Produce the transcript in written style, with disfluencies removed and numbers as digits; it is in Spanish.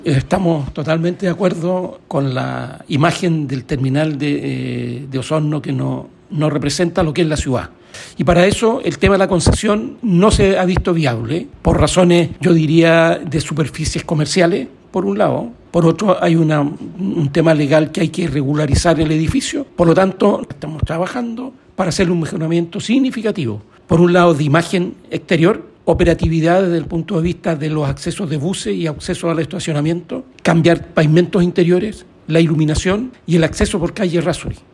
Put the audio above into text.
Estamos totalmente de acuerdo con la imagen del terminal de Osorno que no representa lo que es la ciudad. Y para eso el tema de la concesión no se ha visto viable, por razones, yo diría, de superficies comerciales, por un lado. Por otro, hay un tema legal que hay que regularizar el edificio. Por lo tanto, estamos trabajando para hacer un mejoramiento significativo. Por un lado, de imagen exterior, operatividad desde el punto de vista de los accesos de buses y accesos al estacionamiento, cambiar pavimentos interiores, la iluminación y el acceso por calle Errázuriz.